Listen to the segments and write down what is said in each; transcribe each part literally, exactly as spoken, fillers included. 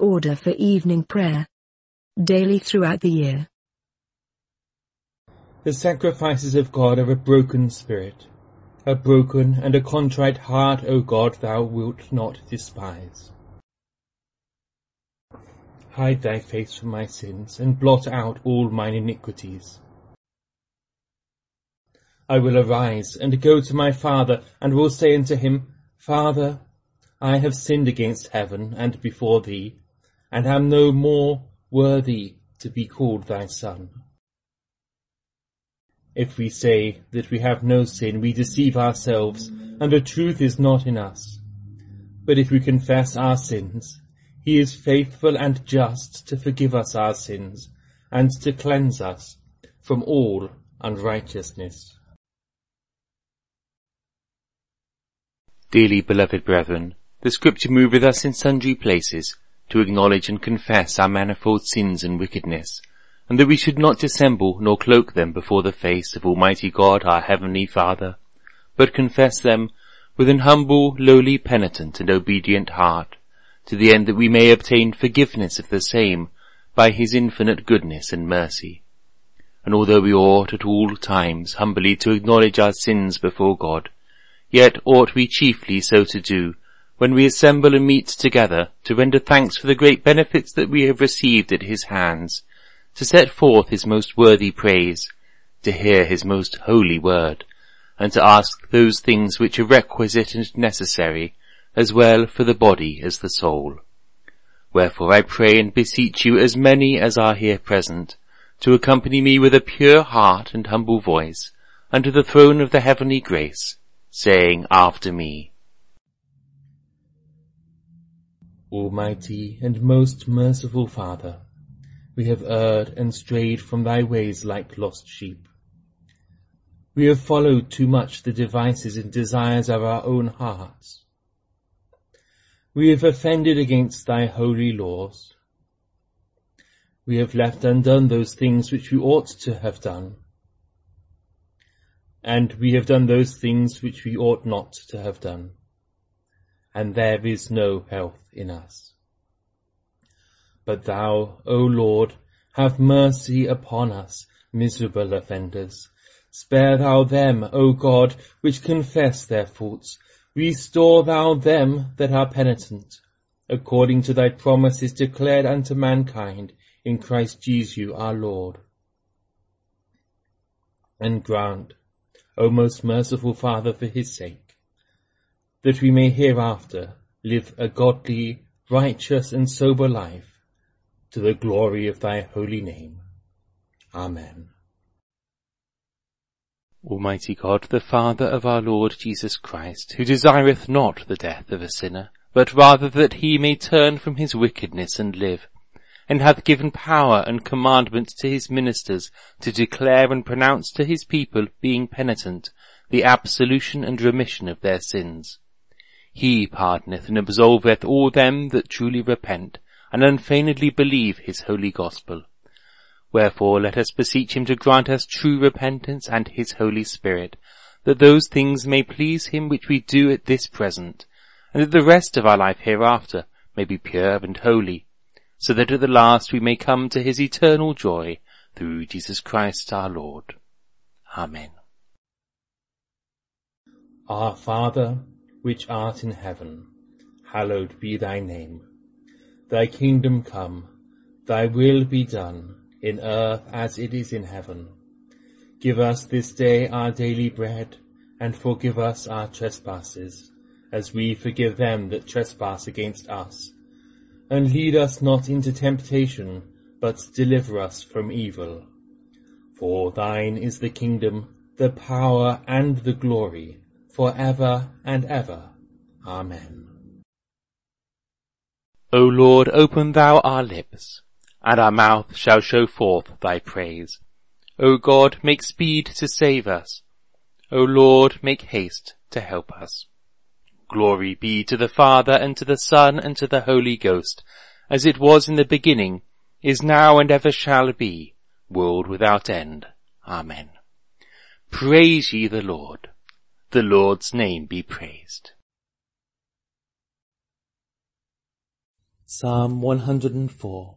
order for evening prayer. Daily throughout the year. The sacrifices of God are a broken spirit. A broken and a contrite heart, O God, thou wilt not despise. Hide thy face from my sins, and blot out all mine iniquities. I will arise and go to my father, and will say unto him, Father, I have sinned against heaven and before thee, and am no more worthy to be called thy son. If we say that we have no sin, we deceive ourselves, and the truth is not in us. But if we confess our sins, he is faithful and just to forgive us our sins, and to cleanse us from all unrighteousness. Dearly beloved brethren, the Scripture moveth us in sundry places to acknowledge and confess our manifold sins and wickedness, and that we should not dissemble nor cloak them before the face of Almighty God our Heavenly Father, but confess them with an humble, lowly, penitent, and obedient heart, to the end that we may obtain forgiveness of the same by his infinite goodness and mercy. And although we ought at all times humbly to acknowledge our sins before God, yet ought we chiefly so to do when we assemble and meet together to render thanks for the great benefits that we have received at his hands, to set forth his most worthy praise, to hear his most holy word, and to ask those things which are requisite and necessary, as well for the body as the soul. Wherefore I pray and beseech you, as many as are here present, to accompany me with a pure heart and humble voice unto the throne of the heavenly grace, saying after me, Almighty and most merciful Father, we have erred and strayed from thy ways like lost sheep. We have followed too much the devices and desires of our own hearts. We have offended against thy holy laws. We have left undone those things which we ought to have done. And we have done those things which we ought not to have done. And there is no health in us. But thou, O Lord, have mercy upon us, miserable offenders. Spare thou them, O God, which confess their faults. Restore thou them that are penitent, according to thy promises declared unto mankind in Christ Jesus our Lord. And grant, O most merciful Father, for his sake, that we may hereafter live a godly, righteous, and sober life, to the glory of thy holy name. Amen. Almighty God, the Father of our Lord Jesus Christ, who desireth not the death of a sinner, but rather that he may turn from his wickedness and live, and hath given power and commandment to his ministers to declare and pronounce to his people, being penitent, the absolution and remission of their sins. He pardoneth and absolveth all them that truly repent, and unfeignedly believe his holy gospel. Wherefore let us beseech him to grant us true repentance and his Holy Spirit, that those things may please him which we do at this present, and that the rest of our life hereafter may be pure and holy, so that at the last we may come to his eternal joy, through Jesus Christ our Lord. Amen. Our Father, which art in heaven, hallowed be thy name. Thy kingdom come, thy will be done, in earth as it is in heaven. Give us this day our daily bread, and forgive us our trespasses, as we forgive them that trespass against us. And lead us not into temptation, but deliver us from evil. For thine is the kingdom, the power, and the glory, for ever and ever. Amen. O Lord, open thou our lips, and our mouth shall show forth thy praise. O God, make speed to save us. O Lord, make haste to help us. Glory be to the Father, and to the Son, and to the Holy Ghost, as it was in the beginning, is now, and ever shall be, world without end. Amen. Praise ye the Lord. The Lord's name be praised. Psalm one hundred four.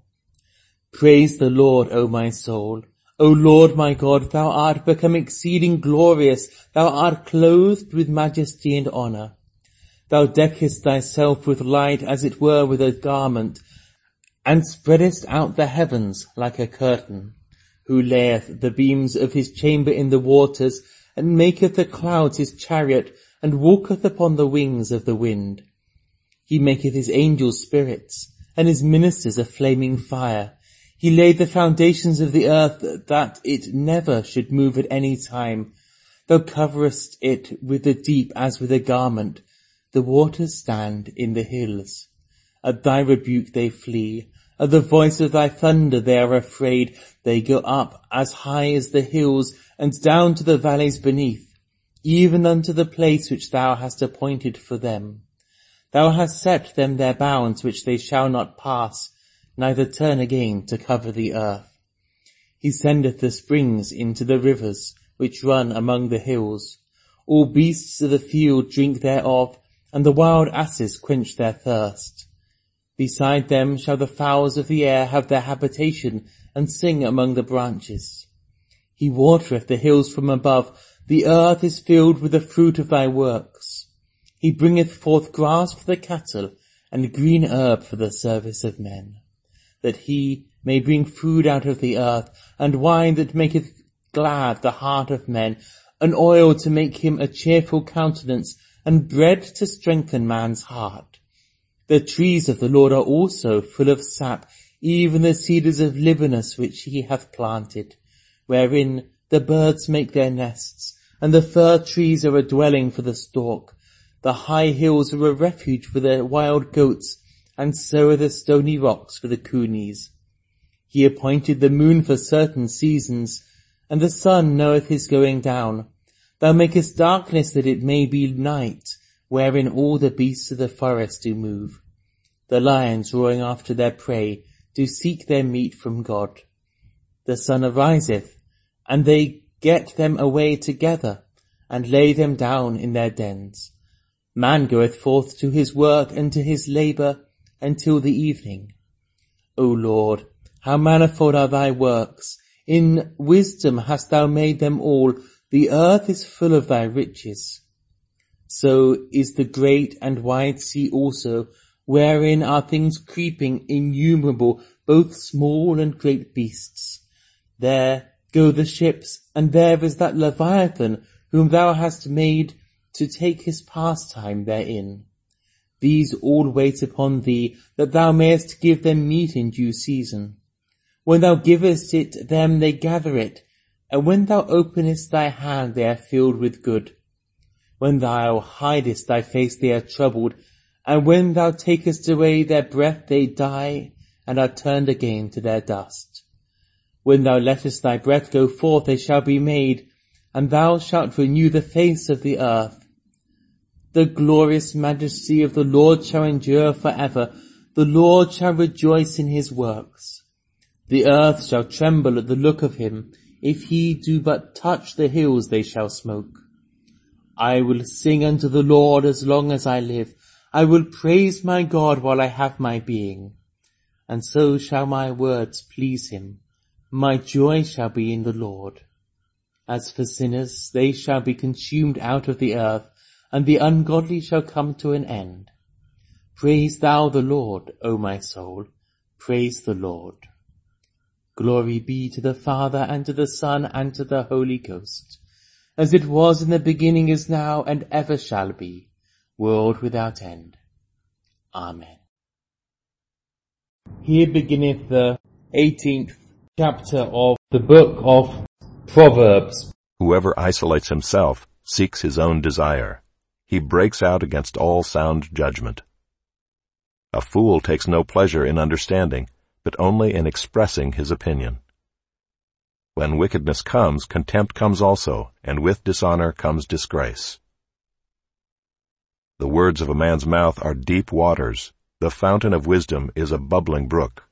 Praise the Lord, O my soul. O Lord my God, thou art become exceeding glorious, thou art clothed with majesty and honour. Thou deckest thyself with light as it were with a garment, and spreadest out the heavens like a curtain. Who layeth the beams of his chamber in the waters, and maketh the clouds his chariot, and walketh upon the wings of the wind. He maketh his angels spirits, and his ministers a flaming fire. He laid the foundations of the earth, that it never should move at any time. Thou coverest it with the deep as with a garment. The waters stand in the hills. At thy rebuke they flee. At the voice of thy thunder they are afraid. They go up as high as the hills, and down to the valleys beneath, even unto the place which thou hast appointed for them. Thou hast set them their bounds which they shall not pass, neither turn again to cover the earth. He sendeth the springs into the rivers which run among the hills. All beasts of the field drink thereof, and the wild asses quench their thirst. Beside them shall the fowls of the air have their habitation, and sing among the branches. He watereth the hills from above, the earth is filled with the fruit of thy works. He bringeth forth grass for the cattle, and green herb for the service of men, that he may bring food out of the earth, and wine that maketh glad the heart of men, and oil to make him a cheerful countenance, and bread to strengthen man's heart. The trees of the Lord are also full of sap, even the cedars of Libanus which he hath planted, wherein the birds make their nests, and the fir trees are a dwelling for the stork. The high hills are a refuge for the wild goats, and so are the stony rocks for the cunies. He appointed the moon for certain seasons, and the sun knoweth his going down. Thou makest darkness that it may be night, wherein all the beasts of the forest do move. The lions roaring after their prey do seek their meat from God. The sun ariseth, and they get them away together, and lay them down in their dens. Man goeth forth to his work and to his labour until the evening. O Lord, how manifold are thy works! In wisdom hast thou made them all. The earth is full of thy riches. So is the great and wide sea also, wherein are things creeping innumerable, both small and great beasts. There go the ships, and there is that Leviathan, whom thou hast made to take his pastime therein. These all wait upon thee, that thou mayest give them meat in due season. When thou givest it them, they gather it, and when thou openest thy hand, they are filled with good. When thou hidest thy face, they are troubled, and when thou takest away their breath, they die, and are turned again to their dust. When thou lettest thy breath go forth, they shall be made, and thou shalt renew the face of the earth. The glorious majesty of the Lord shall endure for ever. The Lord shall rejoice in his works. The earth shall tremble at the look of him. If he do but touch the hills, they shall smoke. I will sing unto the Lord as long as I live. I will praise my God while I have my being. And so shall my words please him. My joy shall be in the Lord. As for sinners, they shall be consumed out of the earth, and the ungodly shall come to an end. Praise thou the Lord, O my soul. Praise the Lord. Glory be to the Father, and to the Son, and to the Holy Ghost, as it was in the beginning, is now, and ever shall be, world without end. Amen. Here beginneth the eighteenth chapter of the book of Proverbs. Whoever isolates himself seeks his own desire. He breaks out against all sound judgment. A fool takes no pleasure in understanding, but only in expressing his opinion. When wickedness comes, contempt comes also, and with dishonor comes disgrace. The words of a man's mouth are deep waters. The fountain of wisdom is a bubbling brook.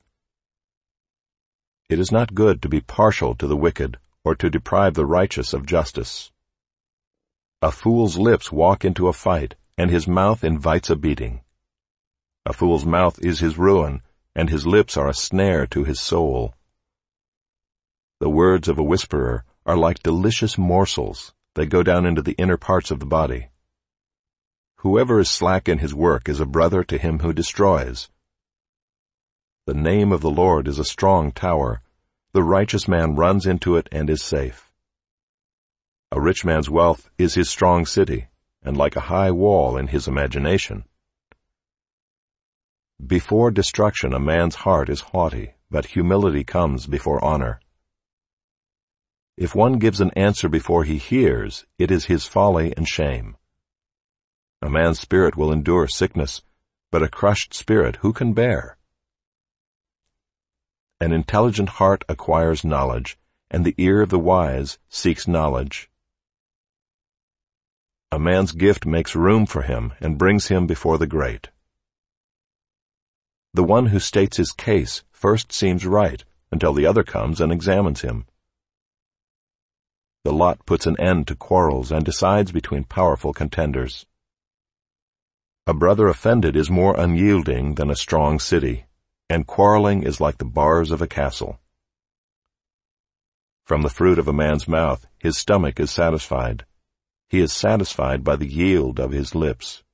It is not good to be partial to the wicked, or to deprive the righteous of justice. A fool's lips walk into a fight, and his mouth invites a beating. A fool's mouth is his ruin, and his lips are a snare to his soul. The words of a whisperer are like delicious morsels. They go down into the inner parts of the body. Whoever is slack in his work is a brother to him who destroys. The name of the Lord is a strong tower. The righteous man runs into it and is safe. A rich man's wealth is his strong city, and like a high wall in his imagination. Before destruction a man's heart is haughty, but humility comes before honor. If one gives an answer before he hears, it is his folly and shame. A man's spirit will endure sickness, but a crushed spirit who can bear? An intelligent heart acquires knowledge, and the ear of the wise seeks knowledge. A man's gift makes room for him and brings him before the great. The one who states his case first seems right until the other comes and examines him. The lot puts an end to quarrels and decides between powerful contenders. A brother offended is more unyielding than a strong city, and quarreling is like the bars of a castle. From the fruit of a man's mouth his stomach is satisfied. He is satisfied by the yield of his lips.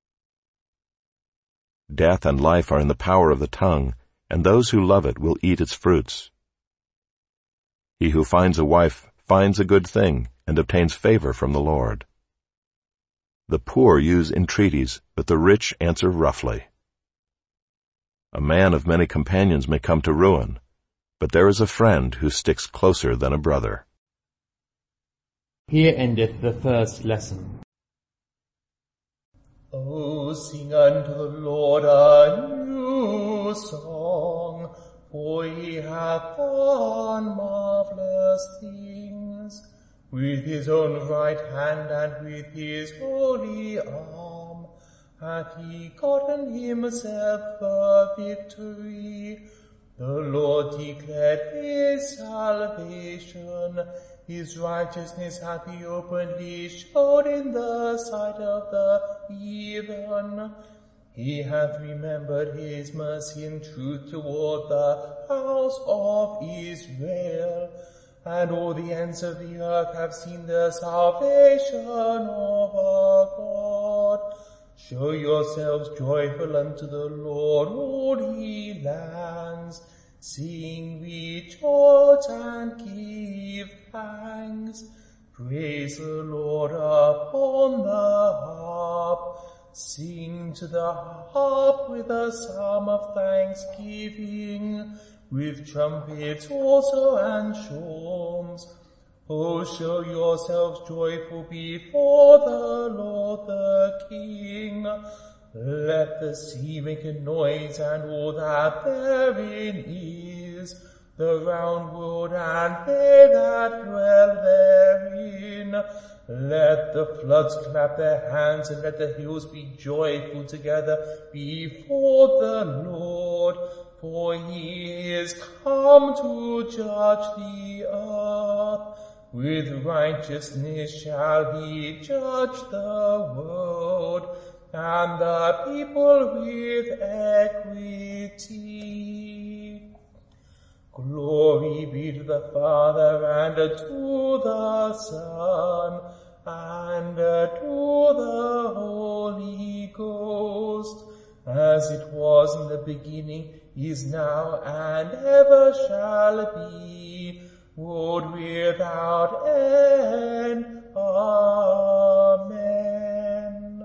Death and life are in the power of the tongue, and those who love it will eat its fruits. He who finds a wife finds a good thing and obtains favor from the Lord. The poor use entreaties, but the rich answer roughly. A man of many companions may come to ruin, but there is a friend who sticks closer than a brother. Here endeth the first lesson. O sing unto the Lord a new song, for he hath done marvelous things. With his own right hand and with his holy arm hath he gotten himself the victory. The Lord declared his salvation. His righteousness hath he openly showed in the sight of the heathen. He hath remembered his mercy and truth toward the house of Israel. And all the ends of the earth have seen the salvation of our God. Show yourselves joyful unto the Lord, all ye lands. Sing, rejoice, and give thanks. Praise the Lord upon the harp. Sing to the harp with a psalm of thanksgiving, with trumpets also and shawms. O show yourselves joyful before the Lord the King. Let the sea make a noise and all that therein is, the round world and they that dwell therein. Let the floods clap their hands and let the hills be joyful together before the Lord. For he is come to judge the earth. With righteousness shall he judge the world, and the people with equity. Glory be to the Father, and to the Son, and to the Holy Ghost, as it was in the beginning, is now, and ever shall be, world without end. Amen.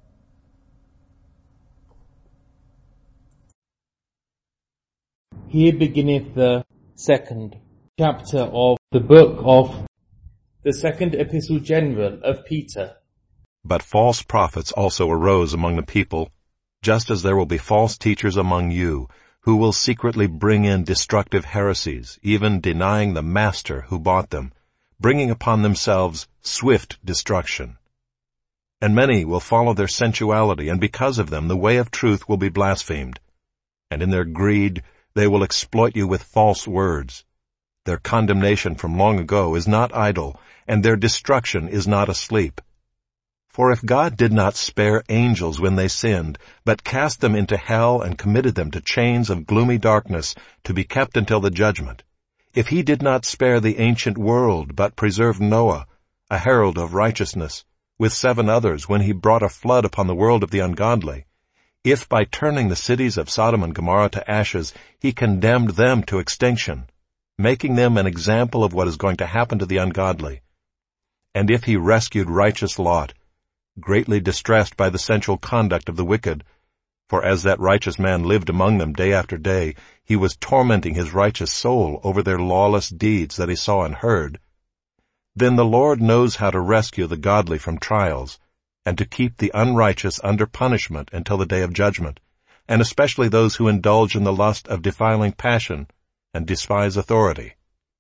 Here beginneth the second chapter of the book of the second epistle general of Peter. But false prophets also arose among the people, just as there will be false teachers among you, who will secretly bring in destructive heresies, even denying the Master who bought them, bringing upon themselves swift destruction. And many will follow their sensuality, and because of them the way of truth will be blasphemed. And in their greed they will exploit you with false words. Their condemnation from long ago is not idle, and their destruction is not asleep. For if God did not spare angels when they sinned, but cast them into hell and committed them to chains of gloomy darkness to be kept until the judgment, if he did not spare the ancient world, but preserved Noah, a herald of righteousness, with seven others when he brought a flood upon the world of the ungodly, if by turning the cities of Sodom and Gomorrah to ashes he condemned them to extinction, making them an example of what is going to happen to the ungodly, and if he rescued righteous Lot, greatly distressed by the sensual conduct of the wicked, for as that righteous man lived among them day after day, he was tormenting his righteous soul over their lawless deeds that he saw and heard, then the Lord knows how to rescue the godly from trials, and to keep the unrighteous under punishment until the day of judgment, and especially those who indulge in the lust of defiling passion and despise authority.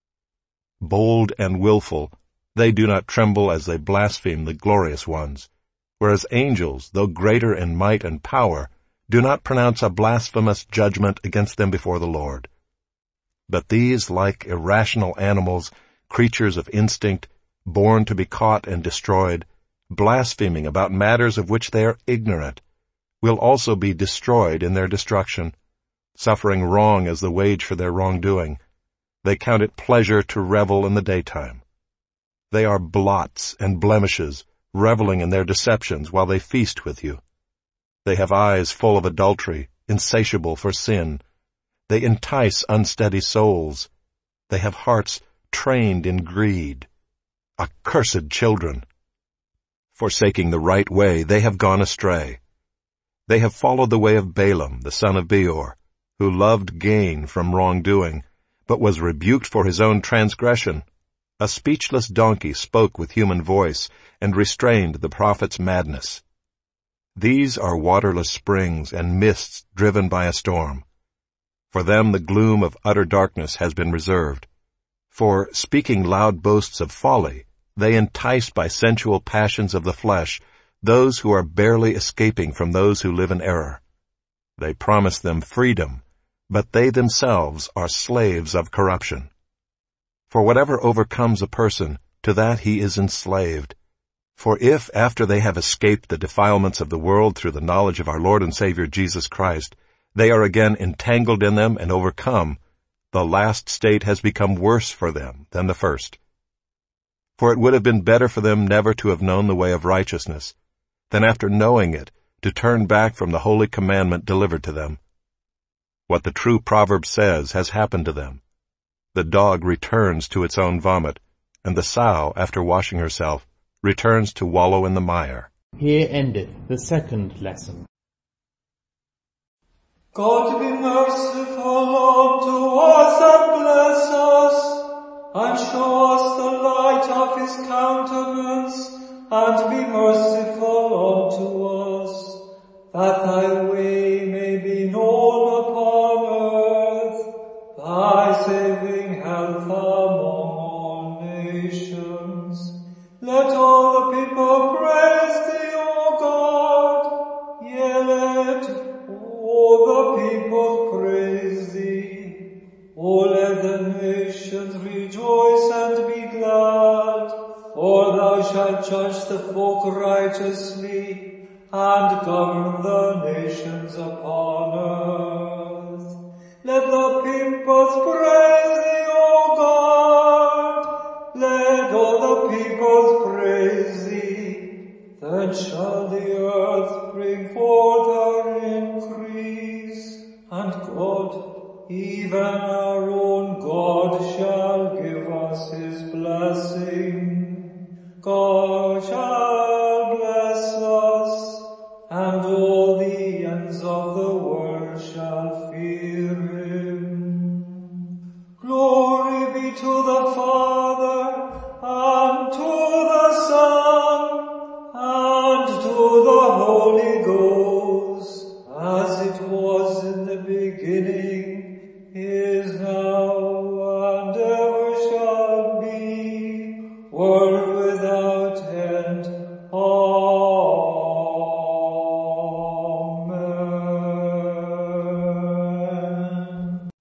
Bold and willful, they do not tremble as they blaspheme the glorious ones, whereas angels, though greater in might and power, do not pronounce a blasphemous judgment against them before the Lord. But these, like irrational animals, creatures of instinct, born to be caught and destroyed, blaspheming about matters of which they are ignorant, will also be destroyed in their destruction, suffering wrong as the wage for their wrongdoing. They count it pleasure to revel in the daytime. They are blots and blemishes, reveling in their deceptions while they feast with you. They have eyes full of adultery, insatiable for sin. They entice unsteady souls. They have hearts trained in greed. Accursed children! Forsaking the right way, they have gone astray. They have followed the way of Balaam, the son of Beor, who loved gain from wrongdoing, but was rebuked for his own transgression. A speechless donkey spoke with human voice and restrained the prophet's madness. These are waterless springs and mists driven by a storm. For them the gloom of utter darkness has been reserved. For, speaking loud boasts of folly, they entice by sensual passions of the flesh those who are barely escaping from those who live in error. They promise them freedom, but they themselves are slaves of corruption. For whatever overcomes a person, to that he is enslaved. For if, after they have escaped the defilements of the world through the knowledge of our Lord and Savior Jesus Christ, they are again entangled in them and overcome, the last state has become worse for them than the first. For it would have been better for them never to have known the way of righteousness, than after knowing it, to turn back from the holy commandment delivered to them. What the true proverb says has happened to them. The dog returns to its own vomit, and the sow, after washing herself, returns to wallow in the mire. Here endeth the second lesson. God be merciful unto us and bless us, and show us the light of his countenance, and be merciful unto us, that thy way may be known upon earth, thy saving health among all nations. Let all the people praise thee, O God. Yea, let all the people praise thee. O let the nations rejoice and be glad. For thou shalt judge the folk righteously, and govern the nations upon earth. Let the peoples praise thee, O God. Let all the peoples praise thee. Then shall the earth bring forth her increase, and God, even our own God, shall give us his blessing. God shall bless us, and all the ends of the world shall fear him. Glory be to the Father, and to the Son, and to the Holy Ghost, as it was in the beginning, is now, and ever shall be, world without end. Amen.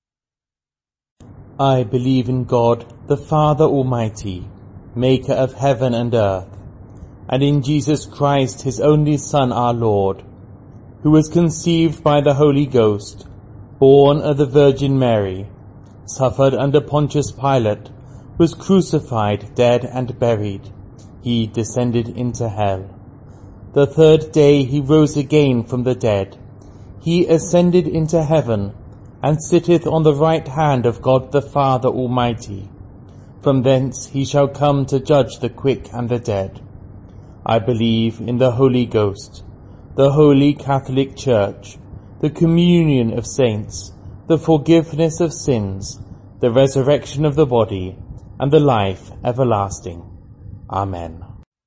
I believe in God, the Father Almighty, maker of heaven and earth, and in Jesus Christ, his only Son, our Lord, who was conceived by the Holy Ghost, born of the Virgin Mary, suffered under Pontius Pilate, was crucified, dead, and buried. He descended into hell. The third day he rose again from the dead. He ascended into heaven, and sitteth on the right hand of God the Father Almighty. From thence he shall come to judge the quick and the dead. I believe in the Holy Ghost, the Holy Catholic Church, the communion of saints, the forgiveness of sins, the resurrection of the body, and the life everlasting. Amen.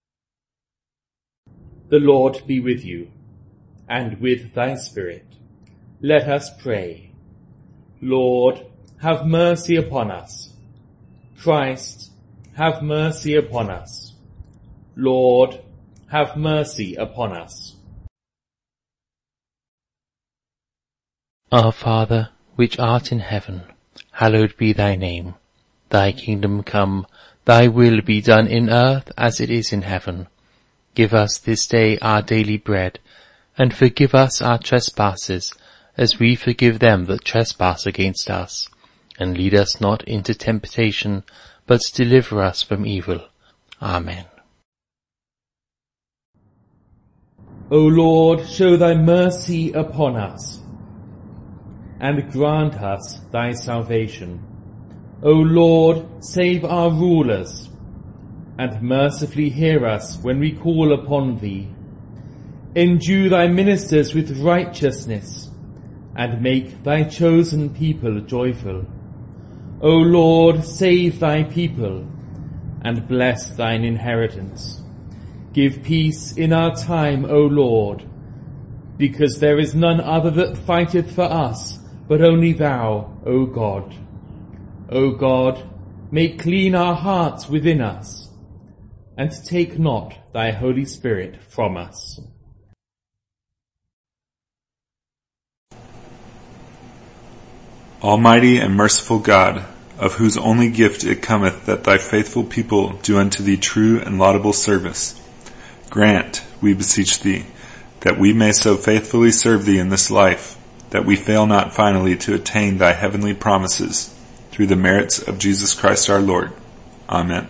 The Lord be with you, and with thy spirit. Let us pray. Lord, have mercy upon us. Christ, have mercy upon us. Lord, have mercy upon us. Our Father, which art in heaven, hallowed be thy name. Thy kingdom come, thy will be done in earth as it is in heaven. Give us this day our daily bread, and forgive us our trespasses, as we forgive them that trespass against us. And lead us not into temptation, but deliver us from evil. Amen. O Lord, show thy mercy upon us, and grant us thy salvation. O Lord, save our rulers, and mercifully hear us when we call upon thee. Endue thy ministers with righteousness, and make thy chosen people joyful. O Lord, save thy people, and bless thine inheritance. Give peace in our time, O Lord, because there is none other that fighteth for us, but only thou, O God. O God, make clean our hearts within us, and take not thy Holy Spirit from us. Almighty and merciful God, of whose only gift it cometh that thy faithful people do unto thee true and laudable service, grant, we beseech thee, that we may so faithfully serve thee in this life, that we fail not finally to attain thy heavenly promises, through the merits of Jesus Christ our Lord. Amen.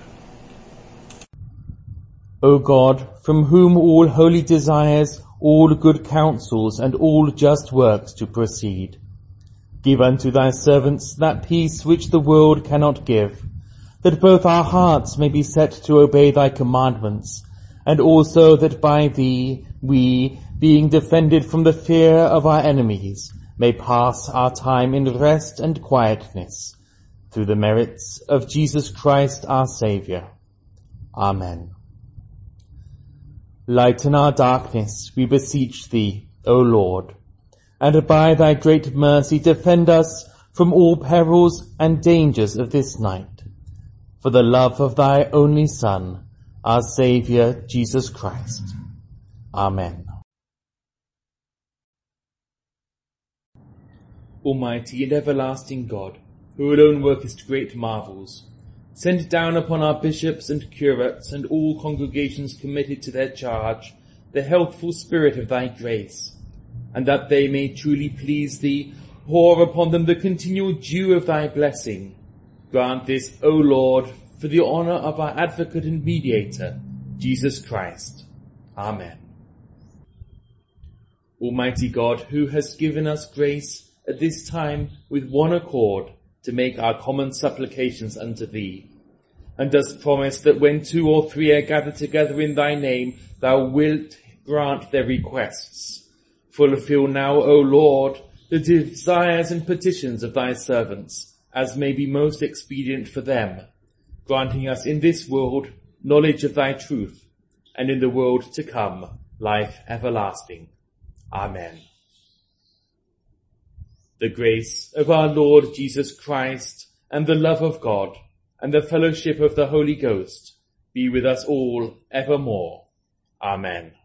O God, from whom all holy desires, all good counsels, and all just works do proceed, give unto thy servants that peace which the world cannot give, that both our hearts may be set to obey thy commandments, and also that by thee we, being defended from the fear of our enemies, may pass our time in rest and quietness, through the merits of Jesus Christ our Saviour. Amen. Lighten our darkness, we beseech thee, O Lord, and by thy great mercy defend us from all perils and dangers of this night, for the love of thy only Son, our Saviour, Jesus Christ. Amen. Almighty and everlasting God, who alone workest great marvels, send down upon our bishops and curates and all congregations committed to their charge the healthful spirit of thy grace, and that they may truly please thee, pour upon them the continual dew of thy blessing. Grant this, O Lord, for the honour of our advocate and mediator, Jesus Christ. Amen. Almighty God, who hast given us grace at this time with one accord to make our common supplications unto thee, and dost promise that when two or three are gathered together in thy name, thou wilt grant their requests. Fulfill now, O Lord, the desires and petitions of thy servants, as may be most expedient for them, granting us in this world knowledge of thy truth, and in the world to come life everlasting. Amen. The grace of our Lord Jesus Christ, and the love of God, and the fellowship of the Holy Ghost be with us all evermore. Amen.